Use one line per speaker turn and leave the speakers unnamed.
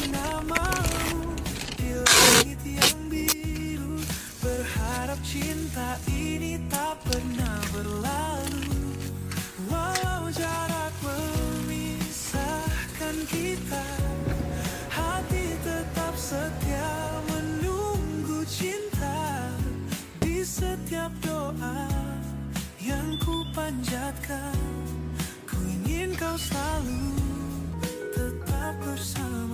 namamu di langit yang biru. Berharap cinta ini tak pernah berlalu. Walau jarak memisahkan kita, hati tetap setia menunggu cinta. Di setiap doa yang ku panjatkan, ku ingin kau selalu tetap bersama.